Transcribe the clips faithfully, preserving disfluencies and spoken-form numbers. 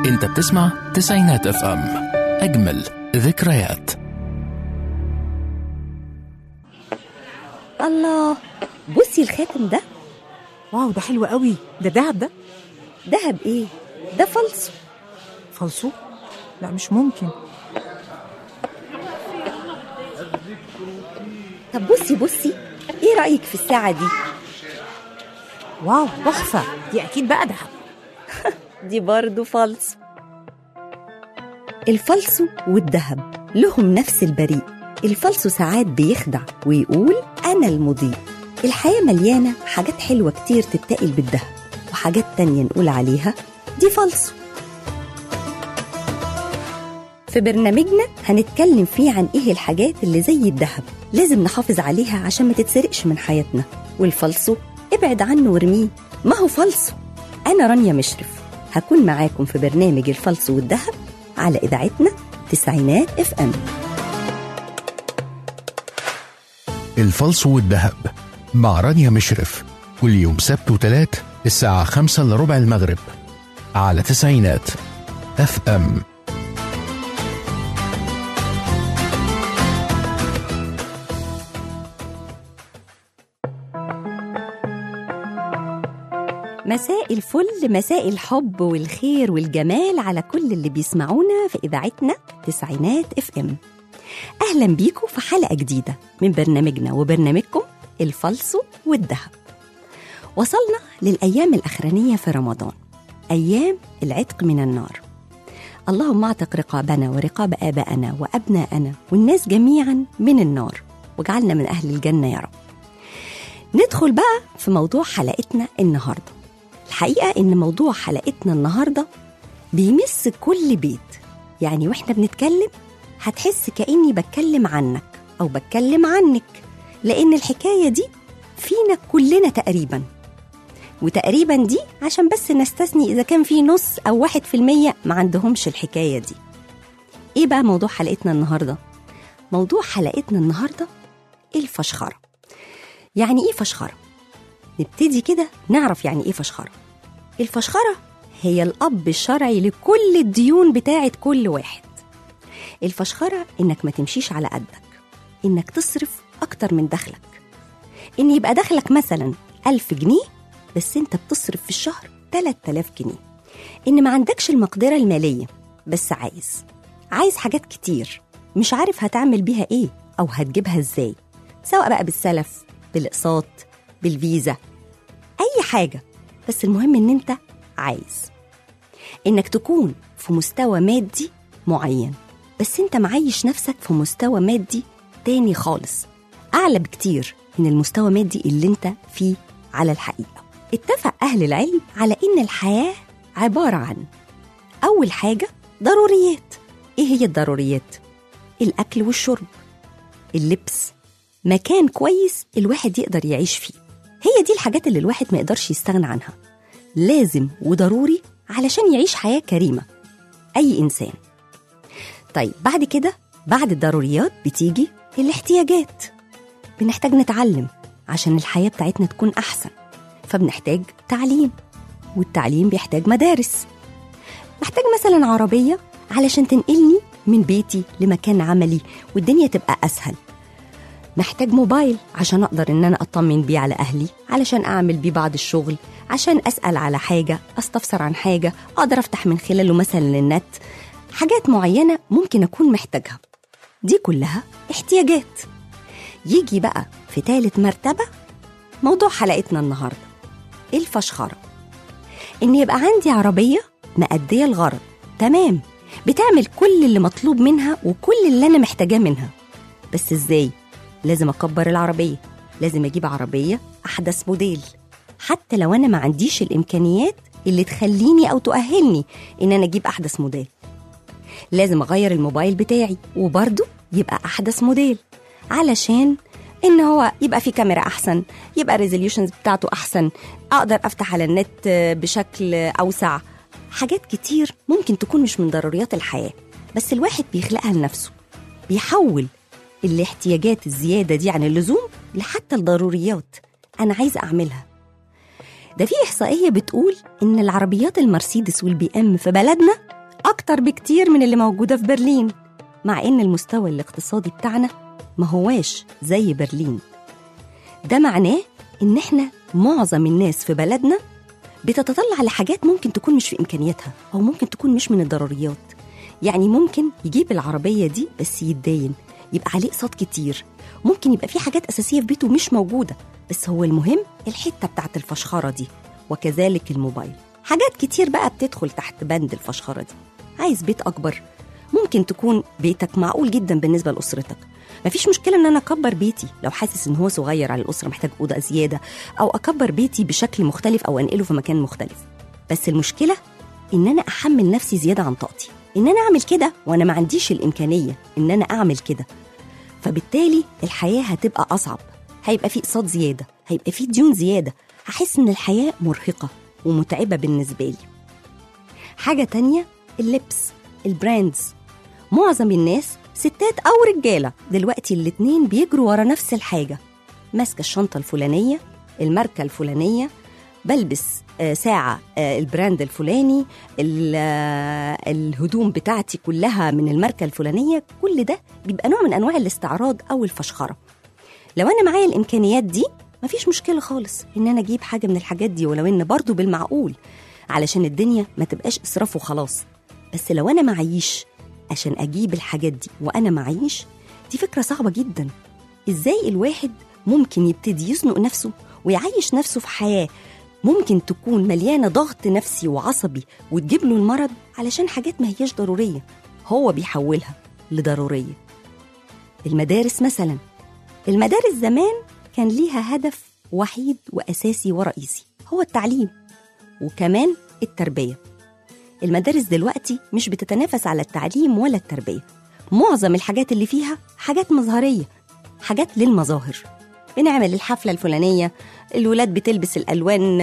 انت بتسمع تسعينات اف ام، اجمل ذكريات. الله، بصي الخاتم ده. واو، ده حلو قوي. ده دهب؟ ده دهب ايه؟ ده فلسو. فلسو؟ لا مش ممكن. طب بصي بصي، ايه رأيك في الساعة دي؟ واو تحفة، دي اكيد بقى دهب. دي برضو فلسو. الفلسو والدهب لهم نفس البريء. الفلسو ساعات بيخدع ويقول أنا المضيء. الحياة مليانة حاجات حلوة كتير تتقل بالدهب، وحاجات تانية نقول عليها دي فلسو. في برنامجنا هنتكلم فيه عن إيه الحاجات اللي زي الدهب لازم نحافظ عليها عشان ما تتسرقش من حياتنا، والفلسو ابعد عنه وارميه، ما هو فلسو. أنا رانيا مشرف، هكون معاكم في برنامج الفلسو والدهب على إذاعتنا تسعينات اف ام. الفلسو والدهب مع رانيا مشرف، كل يوم سبت وتلات الساعة خمسة إلا ربع المغرب على تسعينات اف ام. مساء الفل، مساء الحب والخير والجمال على كل اللي بيسمعونا في إذاعتنا تسعينات اف ام. أهلا بيكم في حلقة جديدة من برنامجنا وبرنامجكم الفلسو والدهب. وصلنا للأيام الأخرانية في رمضان، أيام العتق من النار. اللهم اعتق رقابنا ورقاب آبائنا وأبناءنا والناس جميعا من النار، وجعلنا من أهل الجنة يا رب. ندخل بقى في موضوع حلقتنا النهاردة. الحقيقة إن موضوع حلقتنا النهاردة بيمس كل بيت، يعني وإحنا بنتكلم هتحس كأني بتكلم عنك أو بتكلم عنك، لأن الحكاية دي فينا كلنا تقريبا. وتقريبا دي عشان بس نستثني إذا كان في نص أو واحد في المية ما عندهمش الحكاية دي. إيه بقى موضوع حلقتنا النهاردة؟ موضوع حلقتنا النهاردة الفشخرة. يعني إيه فشخرة؟ نبتدي كده نعرف يعني إيه فشخرة. الفشخرة هي الأب الشرعي لكل الديون بتاعت كل واحد. الفشخرة إنك ما تمشيش على قدك، إنك تصرف أكتر من دخلك، إن يبقى دخلك مثلا ألف جنيه بس أنت بتصرف في الشهر تلات آلاف جنيه، إن ما عندكش المقدرة المالية بس عايز عايز حاجات كتير، مش عارف هتعمل بيها إيه أو هتجيبها إزاي، سواء بقى بالسلف، بالإقساط، بالفيزا، أي حاجة، بس المهم إن أنت عايز. إنك تكون في مستوى مادي معين بس أنت معيش نفسك في مستوى مادي تاني خالص، أعلى بكتير من المستوى المادي اللي أنت فيه على الحقيقة. اتفق أهل العلم على إن الحياة عبارة عن أول حاجة ضروريات. إيه هي الضروريات؟ الأكل والشرب، اللبس، مكان كويس الواحد يقدر يعيش فيه. هي دي الحاجات اللي الواحد ما يقدرش يستغنى عنها، لازم وضروري علشان يعيش حياة كريمة أي إنسان. طيب بعد كده، بعد الضروريات بتيجي الاحتياجات. بنحتاج نتعلم عشان الحياة بتاعتنا تكون أحسن، فبنحتاج تعليم، والتعليم بيحتاج مدارس. محتاج مثلا عربية علشان تنقلني من بيتي لمكان عملي والدنيا تبقى أسهل. محتاج موبايل عشان أقدر إن أنا أطمن بيه على أهلي، علشان أعمل بيه بعض الشغل، عشان أسأل على حاجة، أستفسر عن حاجة، أقدر أفتح من خلاله مثلا النت. حاجات معينة ممكن أكون محتاجها، دي كلها احتياجات. يجي بقى في ثالث مرتبة موضوع حلقتنا النهاردة الفشخرة. إن يبقى عندي عربية مأدية الغرض تمام، بتعمل كل اللي مطلوب منها وكل اللي أنا محتاجاه منها، بس إزاي؟ لازم أكبر العربية، لازم أجيب عربية أحدث موديل، حتى لو أنا ما عنديش الإمكانيات اللي تخليني أو تؤهلني إن أنا أجيب أحدث موديل. لازم أغير الموبايل بتاعي وبرضه يبقى أحدث موديل، علشان إن هو يبقى فيه كاميرا أحسن، يبقى الريزوليوشنز بتاعته أحسن، أقدر أفتح على النت بشكل أوسع. حاجات كتير ممكن تكون مش من ضروريات الحياة، بس الواحد بيخلقها لنفسه، بيحول الاحتياجات الزيادة دي عن اللزوم لحتى الضروريات أنا عايزة أعملها. ده في إحصائية بتقول إن العربيات المرسيدس والبي إم في بلدنا أكتر بكتير من اللي موجودة في برلين، مع إن المستوى الاقتصادي بتاعنا ما هواش زي برلين. ده معناه إن إحنا معظم الناس في بلدنا بتتطلع لحاجات ممكن تكون مش في إمكانياتها، أو ممكن تكون مش من الضروريات. يعني ممكن يجيب العربية دي بس يتداين، يبقى عليه اقساط كتير، ممكن يبقى في حاجات أساسية في بيته مش موجودة، بس هو المهم الحتة بتاعت الفشخرة دي. وكذلك الموبايل، حاجات كتير بقى بتدخل تحت بند الفشخرة دي. عايز بيت أكبر، ممكن تكون بيتك معقول جدا بالنسبة لأسرتك، مفيش مشكلة إن أنا أكبر بيتي لو حاسس إن هو صغير على الأسرة محتاج أوضة زيادة، أو أكبر بيتي بشكل مختلف أو أنقله في مكان مختلف. بس المشكلة إن أنا أحمل نفسي زيادة عن طاقتي، إن أنا أعمل كده وأنا ما عنديش الإمكانية إن أنا أعمل كده. فبالتالي الحياة هتبقى أصعب، هيبقى في اقساط زيادة، هيبقى في ديون زيادة، هحس إن الحياة مرهقة ومتعبة بالنسبة لي. حاجة تانية اللبس، البراندز. معظم الناس ستات أو رجالة دلوقتي الاتنين بيجروا ورا نفس الحاجة، ماسكة الشنطة الفلانية، الماركة الفلانية، بلبس ساعة البراند الفلاني، الهدوم بتاعتي كلها من الماركة الفلانية. كل ده بيبقى نوع من أنواع الاستعراض أو الفشخرة. لو أنا معايا الإمكانيات دي مفيش مشكلة خالص إن أنا أجيب حاجة من الحاجات دي، ولو إن برضو بالمعقول علشان الدنيا ما تبقاش إسراف وخلاص. بس لو أنا معيش عشان أجيب الحاجات دي وأنا معيش، دي فكرة صعبة جدا. إزاي الواحد ممكن يبتدي يزنق نفسه ويعيش نفسه في حياة ممكن تكون مليانة ضغط نفسي وعصبي وتجيب له المرض علشان حاجات ما هيش ضرورية هو بيحولها لضرورية. المدارس مثلا، المدارس زمان كان ليها هدف وحيد وأساسي ورئيسي، هو التعليم وكمان التربية. المدارس دلوقتي مش بتتنافس على التعليم ولا التربية، معظم الحاجات اللي فيها حاجات مظهرية، حاجات للمظاهر. بنعمل الحفلة الفلانية، الولاد بتلبس الألوان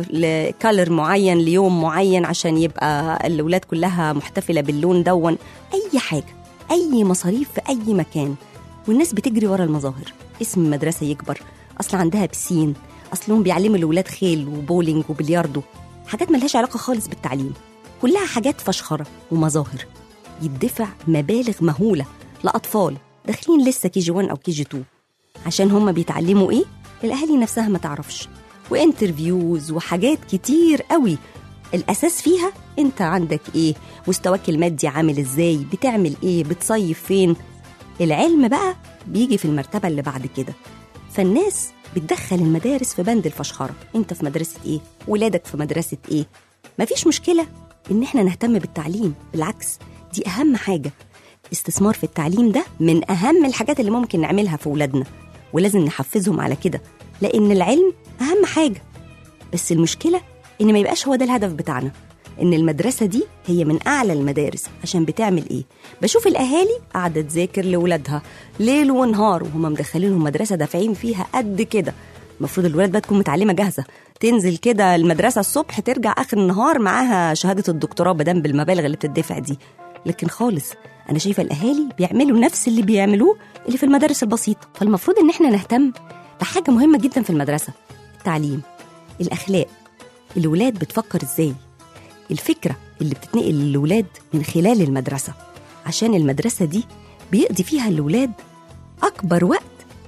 لكالر معين ليوم معين عشان يبقى الولاد كلها محتفلة باللون دون. أي حاجة، أي مصاريف في أي مكان، والناس بتجري ورا المظاهر. اسم المدرسة يكبر، أصل عندها بسين، أصلهم بيعلموا الولاد خيل وبولينج وبلياردو، حاجات ملهاش علاقة خالص بالتعليم، كلها حاجات فشخرة ومظاهر. يدفع مبالغ مهولة لأطفال داخلين لسه كي جي وان أو كي جي تو عشان هم بيتعلموا إيه الأهالي نفسها ما تعرفش، وانترفيوز وحاجات كتير قوي الأساس فيها أنت عندك إيه، مستواك المادي عامل إزاي، بتعمل إيه، بتصيف فين. العلم بقى بيجي في المرتبة اللي بعد كده. فالناس بتدخل المدارس في بند الفشخرة، أنت في مدرسة إيه، ولادك في مدرسة إيه. مفيش مشكلة إن إحنا نهتم بالتعليم، بالعكس دي أهم حاجة. استثمار في التعليم ده من أهم الحاجات اللي ممكن نعملها في ولادنا، ولازم نحفزهم على كده، لأن العلم أهم حاجة. بس المشكلة إن ما يبقاش هو ده الهدف بتاعنا، إن المدرسة دي هي من أعلى المدارس. عشان بتعمل إيه؟ بشوف الأهالي قاعدة تذاكر لولادها ليل ونهار وهم مدخلينهم مدرسة دافعين فيها قد كده. المفروض الولاد بقى تكون متعلمة جاهزة، تنزل كده المدرسة الصبح ترجع آخر النهار معاها شهادة الدكتوراه بدم بالمبالغ اللي بتدفع دي. لكن خالص أنا شايفة الأهالي بيعملوا نفس اللي بيعملوه اللي في المدارس البسيطة. فالمفروض إن إحنا نهتم بحاجة مهمة جدا في المدرسة، التعليم، الأخلاق. الولاد بتفكر إزاي، الفكرة اللي بتتنقل للولاد من خلال المدرسة، عشان المدرسة دي بيقضي فيها الولاد أكبر وقت،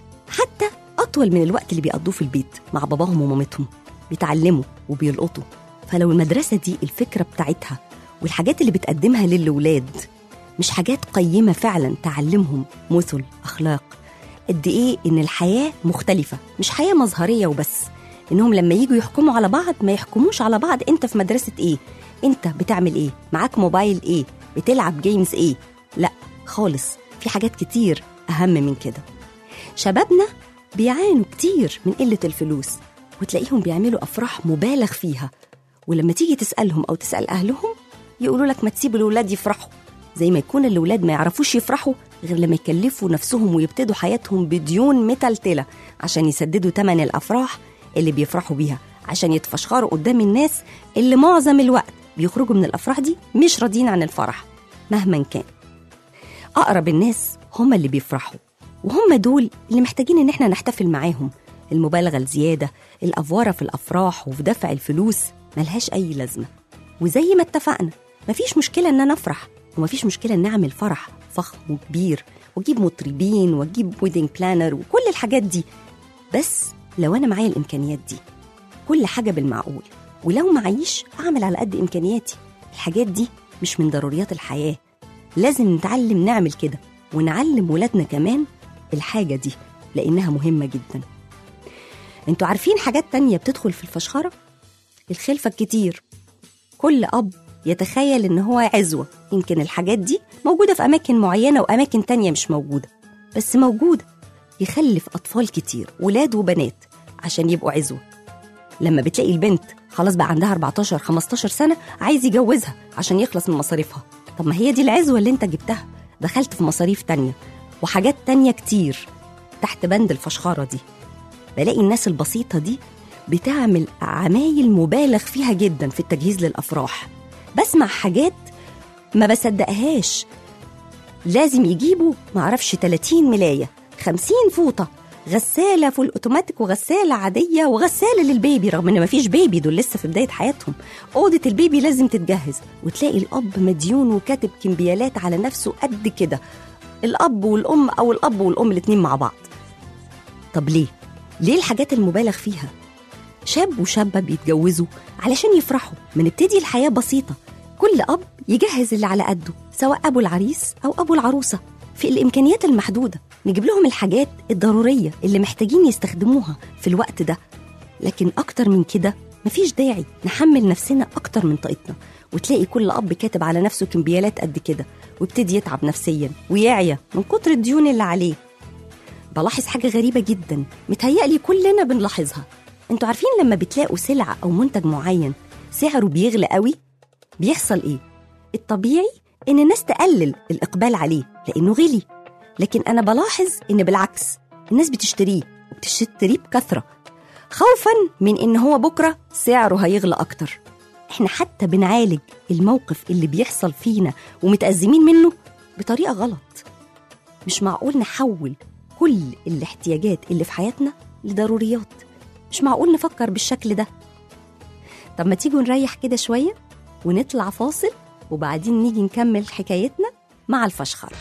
حتى أطول من الوقت اللي بيقضوه في البيت مع باباهم ومامتهم، بيتعلموا وبيلقطوا. فلو المدرسة دي الفكرة بتاعتها والحاجات اللي بتقدمها للولاد مش حاجات قيمة فعلا تعلمهم مثل أخلاق، قد إيه إن الحياة مختلفة، مش حياة مظهرية وبس، إنهم لما يجوا يحكموا على بعض ما يحكموش على بعض أنت في مدرسة إيه، أنت بتعمل إيه، معاك موبايل إيه، بتلعب جيمز إيه. لا خالص، في حاجات كتير أهم من كده. شبابنا بيعانوا كتير من قلة الفلوس، وتلاقيهم بيعملوا أفراح مبالغ فيها، ولما تيجي تسألهم أو تسأل أهلهم يقولوا لك ما تسيب الولاد يفرحوا، زي ما يكون الولاد ما يعرفوش يفرحوا غير لما يكلفوا نفسهم ويبتدوا حياتهم بديون متلتلة عشان يسددوا تمن الأفراح اللي بيفرحوا بيها، عشان يتفشخروا قدام الناس اللي معظم الوقت بيخرجوا من الأفراح دي مش راضيين عن الفرح مهما كان. أقرب الناس هم اللي بيفرحوا، وهم دول اللي محتاجين إن احنا نحتفل معاهم، المبالغة الزيادة، الأفوارة في الأفراح وفي دفع الفلوس ملهاش أي لازمة. وزي ما اتفقنا مفيش مشكلة إن أنا أفرح، ومفيش مشكلة إن أعمل فرح فخم وكبير وأجيب مطربين وأجيب ويدنج بلانر وكل الحاجات دي، بس لو أنا معايا الإمكانيات دي. كل حاجة بالمعقول، ولو معيش أعمل على قد إمكانياتي. الحاجات دي مش من ضروريات الحياة، لازم نتعلم نعمل كده ونعلم ولادنا كمان الحاجة دي لأنها مهمة جدا. انتوا عارفين حاجات تانية بتدخل في الفشخرة؟ الخلفة الكتير. كل أب يتخيل إن هو عزوة، يمكن الحاجات دي موجودة في أماكن معينة وأماكن تانية مش موجودة، بس موجودة. يخلف أطفال كتير، ولاد وبنات، عشان يبقوا عزوة. لما بتلاقي البنت خلاص بقى عندها أربعتاشر خمستاشر سنة عايز يجوزها عشان يخلص من مصاريفها. طب ما هي دي العزوة اللي انت جبتها، دخلت في مصاريف تانية وحاجات تانية كتير تحت بند الفشخارة دي. بلاقي الناس البسيطة دي بتعمل عمايل مبالغ فيها جدا في التجهيز للأفراح. بسمع حاجات ما بصدقهاش، لازم يجيبوا معرفش تلاتين ملاية، خمسين فوطة، غسالة فول اوتوماتيك وغسالة عادية وغسالة للبيبي، رغم ان مفيش بيبي، دول لسه في بداية حياتهم. أوضة البيبي لازم تتجهز، وتلاقي الأب مديون وكاتب كمبيالات على نفسه قد كده، الأب والأم أو الأب والأم الاتنين مع بعض. طب ليه؟ ليه الحاجات المبالغ فيها؟ شاب وشابة بيتجوزوا علشان يفرحوا، بنبتدي الحياة بسيطة، كل أب يجهز اللي على قده، سواء أبو العريس أو أبو العروسة، في الإمكانيات المحدودة نجيب لهم الحاجات الضرورية اللي محتاجين يستخدموها في الوقت ده. لكن أكتر من كده مفيش داعي نحمل نفسنا أكتر من طاقتنا، وتلاقي كل أب كاتب على نفسه كمبيالات قد كده، وابتدي يتعب نفسيا ويعيا من كتر الديون اللي عليه. بلاحظ حاجة غريبة جدا، متهيألي كلنا بنلاحظها. انتوا عارفين لما بتلاقوا سلعة أو منتج معين سعره بيغلى قوي، بيحصل إيه؟ الطبيعي إن الناس تقلل الإقبال عليه لأنه غلي، لكن أنا بلاحظ إن بالعكس الناس بتشتريه وبتشتريه بكثرة، خوفاً من إن هو بكرة سعره هيغلى أكتر. إحنا حتى بنعالج الموقف اللي بيحصل فينا ومتأزمين منه بطريقة غلط. مش معقول نحول كل الاحتياجات اللي في حياتنا لضروريات، مش معقول نفكر بالشكل ده. طب ما تيجوا نريح كده شوية ونطلع فاصل، وبعدين نيجي نكمل حكايتنا مع الفشخرة.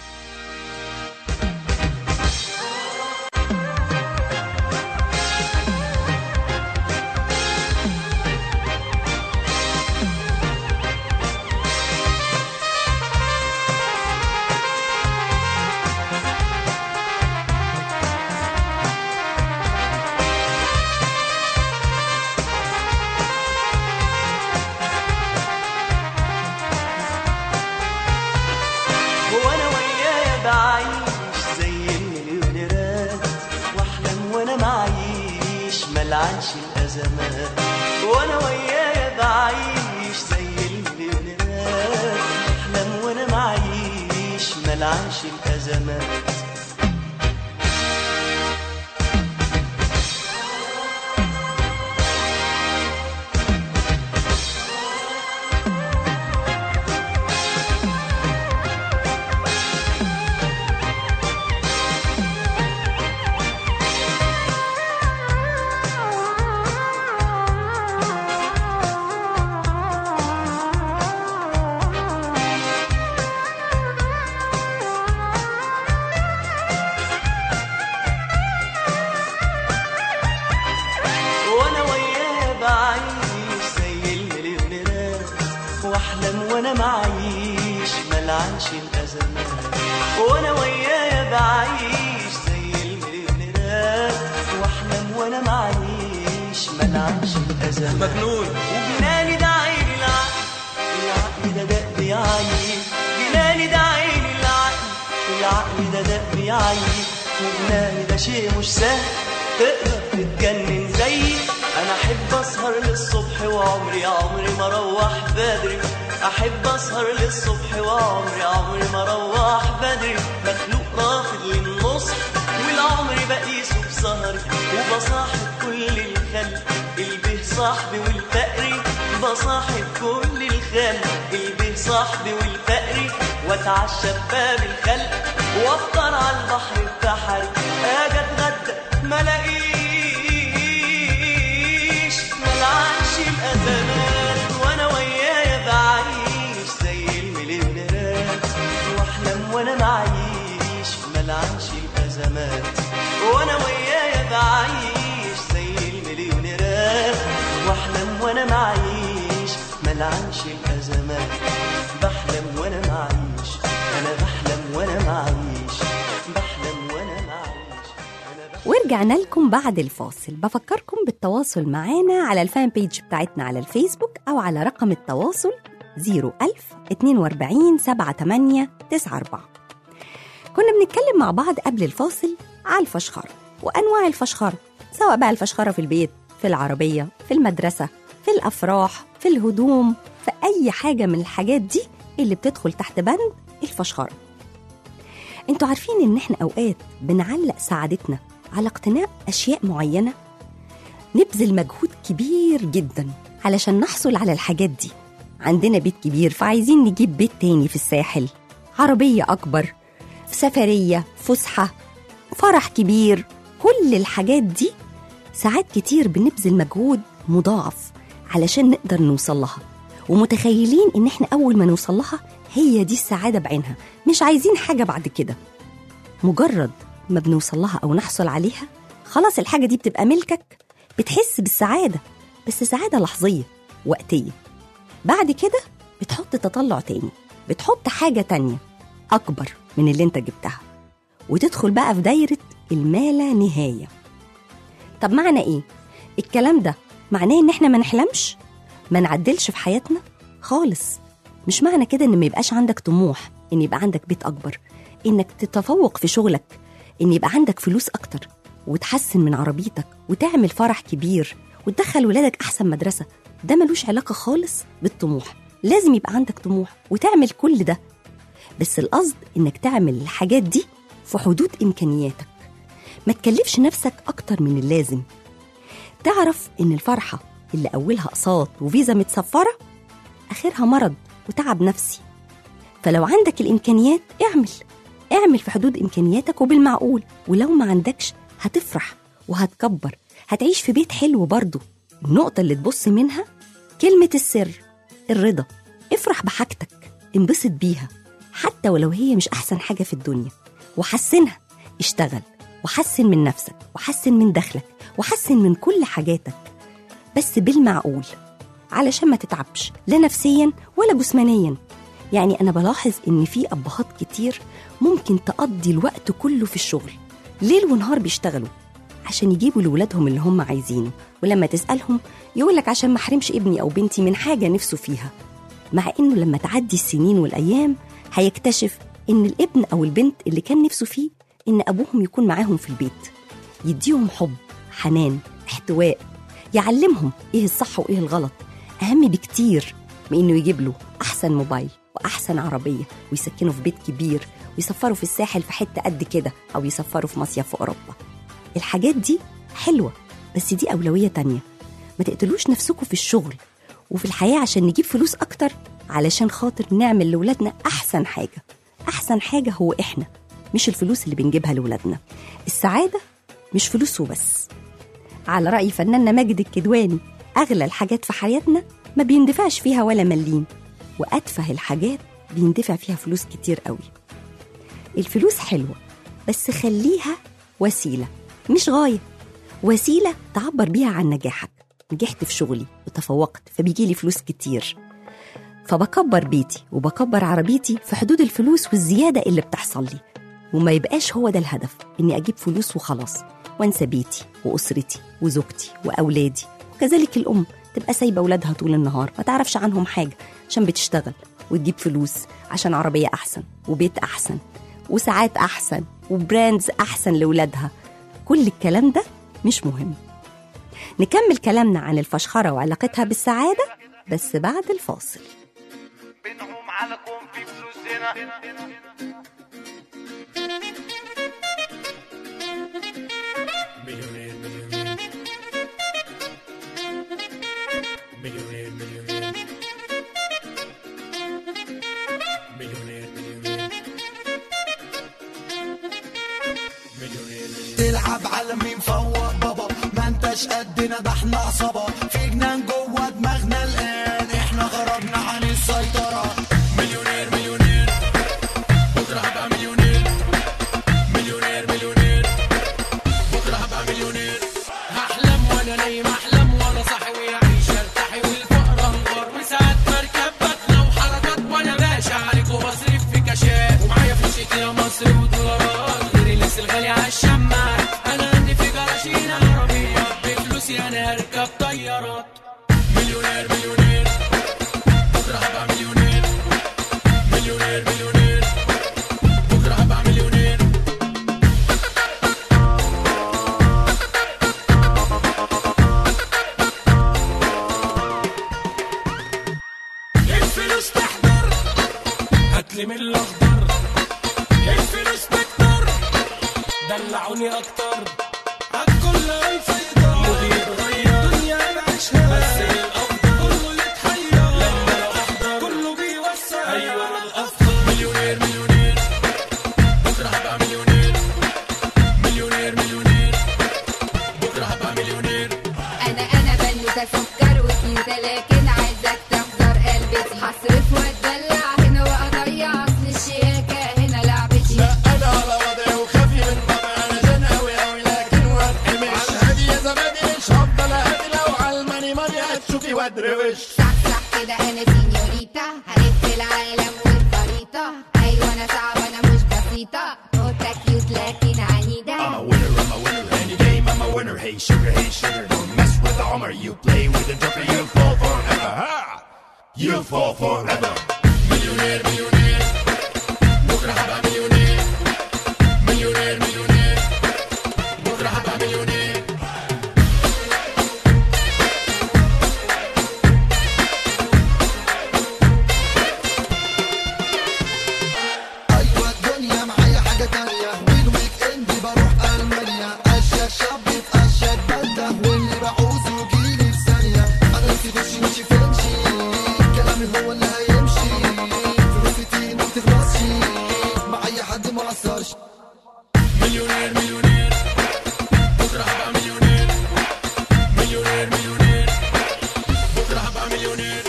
ملعنش الأزمات، وأنا ويايا بعيش زي المليونيرات، أحلم وأنا معيش ملعنش الأزمات. وانا معيش ملعنش الازمات، وانا ويايا بعيش زي المليونيرات، واحلم وانا معيش ملعنش الازمات. مجنون وجناني ده عيني العقل، العقل ده دق بيعيي، جناني ده عيني العقل، العقل ده دق بيعيي، وجناني ده شيء مش سهل تقدر تتجنن زيي. انا احب اسهر للصبح وعمري عمري ما اروح بدري، احب اسهر للصبح وعمري عمري ما اروح بدري، مخلوق رافض للنصح والعمر بقيسه بسهري، وبصاحب كل الخلق البه صاحبي والفقري، بصاحب كل الخلق البه صاحبي والفقري، واتعشى بباب الخلق وافطر على البحر بتاعي، اجي اتغدى ما الاقيش الأزمات وأنا ويايا بعيش زي المليونيرات وأحلم وأنا معيش ملعنش الأزمات وأنا ويايا بعيش زي المليونيرات وأحلم وأنا معيش ملعنش الأزمات بحلم وأنا معيش أنا بحلم وأنا معيش بحلم وأنا معيش أنا ورجعنا لكم بعد الفاصل. بفكركم بالتواصل معانا على الفان بيج بتاعتنا على الفيسبوك أو على رقم التواصل صفر ألف اتنين وأربعين سبعة تمانية تسعة أربعة. كنا بنتكلم مع بعض قبل الفاصل على الفشخرة وأنواع الفشخرة، سواء بقى الفشخرة في البيت، في العربية، في المدرسة، في الأفراح، في الهدوم، في أي حاجة من الحاجات دي اللي بتدخل تحت بند الفشخرة. انتوا عارفين ان احنا اوقات بنعلق سعادتنا على اقتناء اشياء معينة، نبذل مجهود كبير جدا علشان نحصل على الحاجات دي. عندنا بيت كبير فعايزين نجيب بيت تاني في الساحل، عربية اكبر، سفرية، فسحة، فرح كبير. كل الحاجات دي ساعات كتير بنبذل مجهود مضاعف علشان نقدر نوصل لها، ومتخيلين ان احنا اول ما نوصل لها هي دي السعادة بعينها، مش عايزين حاجة بعد كده. مجرد ما بنوصل لها او نحصل عليها خلاص الحاجة دي بتبقى ملكك، بتحس بالسعادة، بس سعادة لحظية وقتية. بعد كده بتحط تطلع تاني، بتحط حاجة تانية اكبر من اللي انت جبتها، وتدخل بقى في دايرة المالا نهاية. طب معنى ايه الكلام ده؟ معناه ان احنا ما نحلمش، ما نعدلش في حياتنا خالص. مش معنى كده ان ما يبقاش عندك طموح، ان يبقى عندك بيت اكبر، انك تتفوق في شغلك، ان يبقى عندك فلوس اكتر، وتحسن من عربيتك، وتعمل فرح كبير، وتدخل ولادك احسن مدرسة. ده ملوش علاقة خالص بالطموح. لازم يبقى عندك طموح وتعمل كل ده، بس القصد انك تعمل الحاجات دي في حدود امكانياتك. ما تكلفش نفسك اكتر من اللازم. تعرف ان الفرحة اللي اولها اقساط وفيزا متصفرة اخرها مرض وتعب نفسي. فلو عندك الامكانيات اعمل اعمل في حدود امكانياتك وبالمعقول، ولو ما عندكش هتفرح وهتكبر، هتعيش في بيت حلو برضو. النقطة اللي تبص منها كلمة السر، الرضا. افرح بحاجتك، انبسط بيها حتى ولو هي مش احسن حاجة في الدنيا، وحسنها. اشتغل وحسن من نفسك، وحسن من دخلك، وحسن من كل حاجاتك، بس بالمعقول علشان ما تتعبش لا نفسيا ولا جسمانيا. يعني أنا بلاحظ إن في أبهات كتير ممكن تقضي الوقت كله في الشغل، ليل ونهار بيشتغلوا عشان يجيبوا لولادهم اللي هم عايزينه، ولما تسألهم يقولك عشان ما احرمش ابني أو بنتي من حاجة نفسه فيها. مع إنه لما تعدي السنين والأيام هيكتشف إن الابن أو البنت اللي كان نفسه فيه إن أبوهم يكون معاهم في البيت، يديهم حب، حنان، احتواء، يعلمهم إيه الصح وإيه الغلط، أهم بكتير من إنه يجيب له أحسن موبايل وأحسن عربية، ويسكنه في بيت كبير، ويسفروا في الساحل في حتة قد كده، أو يسفروا في مصيف في أوروبا. الحاجات دي حلوة، بس دي أولوية تانية. ما تقتلوش نفسكم في الشغل وفي الحياة عشان نجيب فلوس أكتر، علشان خاطر نعمل لولادنا أحسن حاجة. أحسن حاجة هو إحنا، مش الفلوس اللي بنجيبها لولادنا. السعادة مش فلوس وبس. على رأي فناننا ماجد الكدواني، أغلى الحاجات في حياتنا ما بيندفعش فيها ولا مليم، وأتفه الحاجات بيندفع فيها فلوس كتير قوي. الفلوس حلوة، بس خليها وسيلة مش غاية. وسيلة تعبر بيها عن نجاحك. نجحت في شغلي وتفوقت فبيجيلي فلوس كتير، فبكبر بيتي وبكبر عربيتي في حدود الفلوس والزيادة اللي بتحصل لي، وما يبقاش هو ده الهدف إني أجيب فلوس وخلاص وانسى بيتي وأسرتي وزوجتي وأولادي. وكذلك الأم تبقى سايبة أولادها طول النهار ما تعرفش عنهم حاجة عشان بتشتغل وتجيب فلوس عشان عربية أحسن وبيت أحسن وساعات أحسن وبراندز أحسن لأولادها. كل الكلام ده مش مهم. نكمل كلامنا عن الفشخرة وعلاقتها بالسعادة بس بعد الفاصل. بنعوم على كون في فلوسنا مليونير مليونير مليونير مليونير مليونير مليونير تلعب على مين فوق بابا، ما انتش قدنا ده احنا عصابة، في جنان جوه دماغنا السيطرة. مليونير مليونير بكرة هبقى مليونير. مليونير مليونير بكرة هبقى مليونير. هحلم وانا نايم احلم وانا صاحي ويعيش ارتاحي والفقر انهار وساعات مركب بدله وحركات وانا ماشي عليك وبصرف في كاشات ومعايا فلوس كتير مصري ودولارات غير اللبس الغالي عالشماعات. انا عندي في جراشين عربيه بفلوسي انا هركب طيارات. مليونير مليونير بكره هبقى مليونير. مليونير مليونير بكره هبقى مليونير. الفلوس تحضر هاتلي من الاخضر. الفلوس تكتر دلعوني اكتر. عالكل هيفيضر مودي يتغير دنيا بعيشها بس الافضل كله يتحير لما انا احضر كله بيوسع ايوه انا الافضل. مليونير مليونير بكره هبقى مليونير. مليونير مليونير بكره هبقى مليونير. انا انا بنوتة سكر وكيوتة لكن عايزك تحضر قلبتي. هصرف واتدلع هنا واضيع اصل الشياكة هنا لعبتي. لا انا على وضعي وخافي من طبعي انا جن اوي اوي لكن واتقمش. عالهادي يا زبادي مش هفضل اهدي لو عالماني ماني هتشوفي وادروش. صح صح كده انا سينيوريتا هلف العالم والخريطة. ايوه انا صعبة انا مش بسيطة. قطة كيوت لكن عنيدة. I'm a winner, I'm a winner, any game I'm a winner. Hey sugar, hey sugar, don't mess with the Hummer. You play with the Joker, you fall forever. Ha! You fall forever. مليونير مليونير بكرة هبقى مليونير. مليونير مليونير بكرة هبقى مليونير. ايوه الدنيا معايا حاجة تانية والويك اند بروح المانيا. اشيك شاب اشيك بلده واللي بعوزه يجيلي في ثانية. انا نفسي تمشي مشي فمشي كلامي هو اللي هيمشي. فلوسي تيجي ما بتخلصش مع اي حد ما قصرش. مليونير مليونير بكرة هبقى مليونير. مليونير مليونير بكرة هبقى مليونير.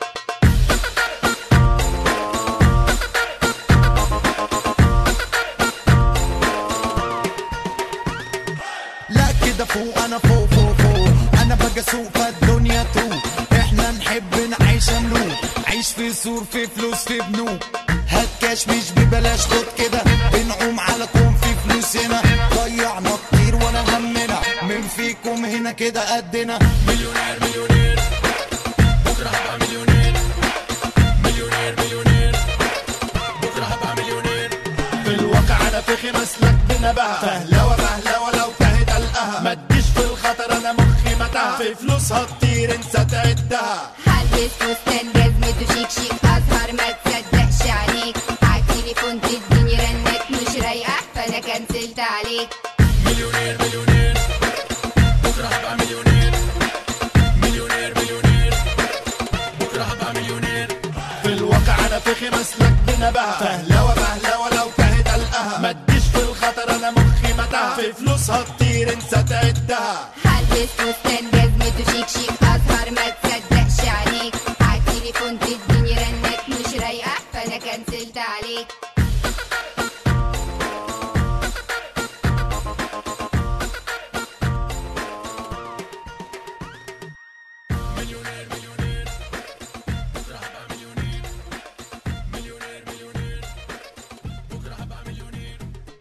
لا كده فوق انا فوق فوق فوق. انا بقى سوق فالدنيا تروق. احنا نحب نعيش ملوك. عيش في سور في فلوس في بنوك. هات كاش مش ببلاش خد كده. بنعوم على كوم في فلوس هنا. ضيعنا كتير ولا همنا من فيكم هنا كده قدنا. مليونير مليونير بكرة هبقى مليونير. مليونير مليونير بكرة هبقى مليونير. في الواقع انا فخي مسلك بنبهة. فهلوة بهلوة لو تهت القها. ما تجيش في الخطر انا مخي متاهة. في فلوسها كتير انسى تعدها. هلبس فستان جزمته شيك شيك أزهر ما تصدقش عليك. عالتليفون تديني رنات مش رايقة فأنا كنسلت عليك. مليونير مليونير بكرة هبقى مليونير. مليونير مليونير بكرة هبقى مليونير. في الواقع انا فخي مسلك بنبهة. فهلوة بهلوة لو تهت القها. ما تجيش في الخطر انا مخي متاهة. في فلوسها كتير انسى تعدها. هلبس فستان جزمته شيك شيك أزهر ما تصدقش عليك. عالتليفون تديني رنات مش رايقة فأنا كنسلت عليك. مليونير مليونير بكرة هبقى مليونير. مليونير مليونير بكرة هبقى مليونير.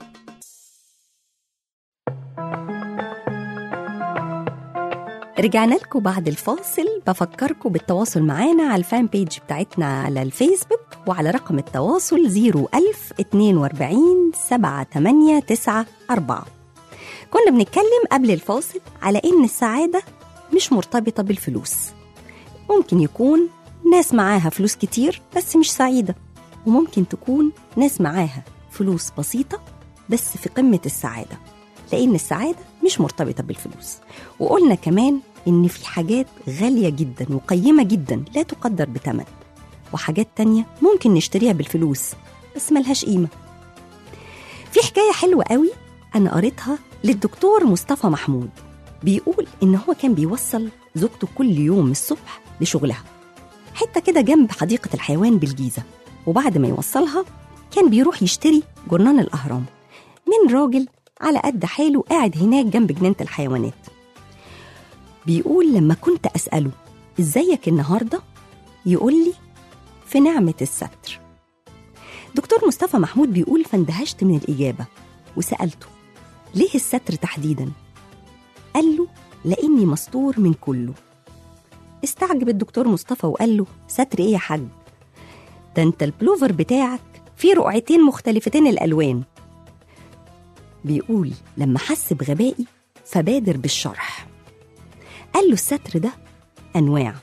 رجعنا لكم بعد الفاصل. بفكركم بالتواصل معانا على الفان بيج بتاعتنا على الفيسبوك وعلى رقم التواصل زيرو ألف اتنين واربعين سبعة تمانية تسعة أربعة. كنا بنتكلم قبل الفاصل على إن السعادة مش مرتبطة بالفلوس. ممكن يكون ناس معاها فلوس كتير بس مش سعيدة، وممكن تكون ناس معاها فلوس بسيطة بس في قمة السعادة، لأن السعادة مش مرتبطة بالفلوس. وقلنا كمان إن في حاجات غالية جدا وقيمة جدا لا تقدر بثمن، وحاجات تانية ممكن نشتريها بالفلوس بس ملهاش قيمة. في حكاية حلوة قوي أنا قريتها للدكتور مصطفى محمود، بيقول إن هو كان بيوصل زوجته كل يوم الصبح لشغلها، حتة كده جنب حديقة الحيوان بالجيزة، وبعد ما يوصلها كان بيروح يشتري جرنان الأهرام من راجل على قد حاله قاعد هناك جنب جنينة الحيوانات. بيقول لما كنت أسأله إزيك النهاردة يقول لي في نعمة الستر. دكتور مصطفى محمود بيقول فاندهشت من الإجابة وسألته ليه الستر تحديداً؟ قال له لأني مستور من كله. استعجب الدكتور مصطفى وقال له ستر إيه يا حاج؟ ده أنت البلوفر بتاعك فيه رقعتين مختلفتين الألوان. بيقول لما حس بغبائي فبادر بالشرح. قال له الستر ده أنواع.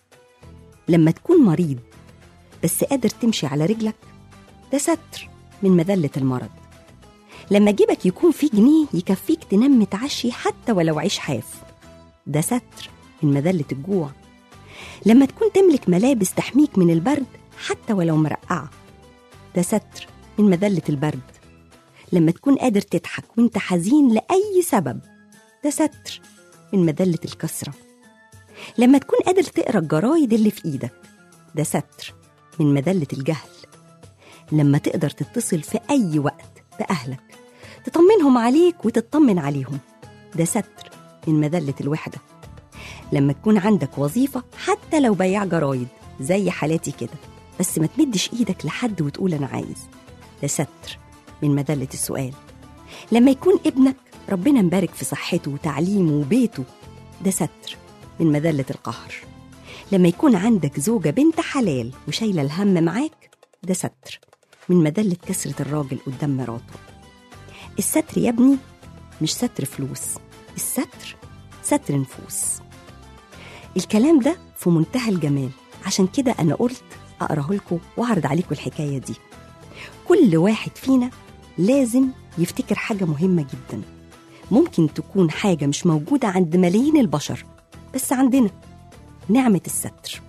لما تكون مريض بس قادر تمشي على رجلك ده ستر من مذلة المرض. لما جيبك يكون فيه جنيه يكفيك تنام متعشي حتى ولو عيش حاف ده ستر من مذلة الجوع. لما تكون تملك ملابس تحميك من البرد حتى ولو مرقعة ده ستر من مذلة البرد. لما تكون قادر تضحك وانت حزين لأي سبب ده ستر من مذلة الكسرة. لما تكون قادر تقرأ الجرايد اللي في إيدك ده ستر من مذلة الجهل. لما تقدر تتصل في أي وقت بأهلك تطمنهم عليك وتطمن عليهم ده ستر من مذلة الوحدة. لما تكون عندك وظيفة حتى لو بياع جرايد زي حالاتي كده بس ما تمدش إيدك لحد وتقول أنا عايز ده ستر من مذلة السؤال. لما يكون ابنك ربنا مبارك في صحته وتعليمه وبيته ده ستر من مذلة القهر. لما يكون عندك زوجة بنت حلال وشايلة الهم معاك ده ستر من مذلة كسرة الراجل قدام مراته. الستر يا ابني مش ستر فلوس، الستر ستر نفوس. الكلام ده في منتهى الجمال، عشان كده أنا قلت أقرأه لكم وأعرض عليكم الحكاية دي. كل واحد فينا لازم يفتكر حاجة مهمة جدا، ممكن تكون حاجة مش موجودة عند ملايين البشر بس عندنا نعمة الستر.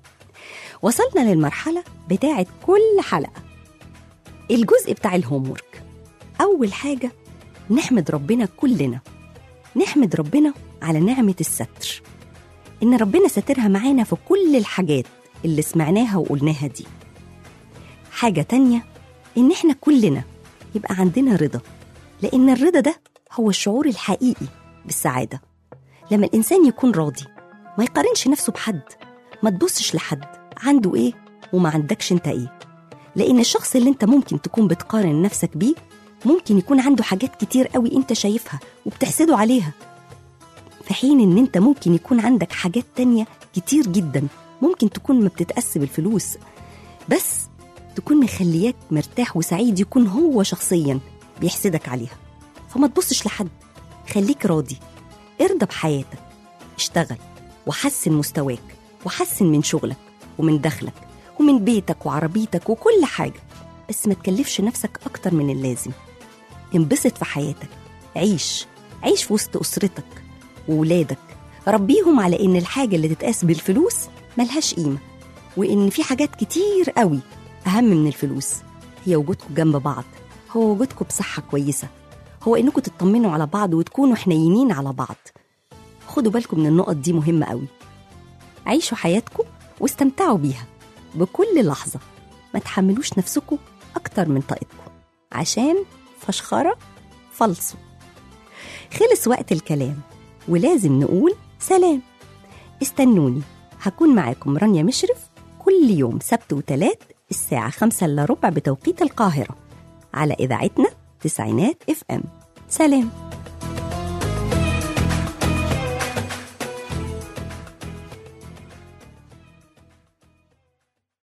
وصلنا للمرحلة بتاعت كل حلقة، الجزء بتاع الهومورك. أول حاجة نحمد ربنا كلنا، نحمد ربنا على نعمة الستر، إن ربنا سترها معانا في كل الحاجات اللي سمعناها وقلناها دي. حاجة تانية إن إحنا كلنا يبقى عندنا رضا، لأن الرضا ده هو الشعور الحقيقي بالسعادة. لما الإنسان يكون راضي ما يقارنش نفسه بحد، ما تبصش لحد عنده إيه وما عندكش أنت إيه، لأن الشخص اللي أنت ممكن تكون بتقارن نفسك بيه ممكن يكون عنده حاجات كتير قوي أنت شايفها وبتحسده عليها، في حين إن أنت ممكن يكون عندك حاجات تانية كتير جدا ممكن تكون ما بتتقاس بالفلوس بس تكون مخلياك مرتاح وسعيد، يكون هو شخصيا بيحسدك عليها. فما تبصش لحد، خليك راضي، ارضى بحياتك، اشتغل وحسن مستواك وحسن من شغلك ومن دخلك ومن بيتك وعربيتك وكل حاجة، بس ما تكلفش نفسك أكتر من اللازم. انبسط في حياتك، عيش عيش في وسط أسرتك وولادك، ربيهم على إن الحاجة اللي تتقاس بالفلوس ملهاش قيمة، وإن في حاجات كتير قوي أهم من الفلوس، هي وجودكم جنب بعض، هو وجودكم بصحة كويسة، هو إنكم تطمنوا على بعض وتكونوا حنينين على بعض. خدوا بالكم من النقط دي مهمة قوي. عيشوا حياتكم واستمتعوا بيها بكل لحظة، ما تحملوش نفسكم أكتر من طاقتكم عشان فشخرة فلسوا. خلص وقت الكلام ولازم نقول سلام. استنوني، هكون معاكم رانيا مشرف كل يوم سبت وتلات الساعة خمسة إلا ربع بتوقيت القاهرة على إذاعتنا تسعينات اف ام. سلام.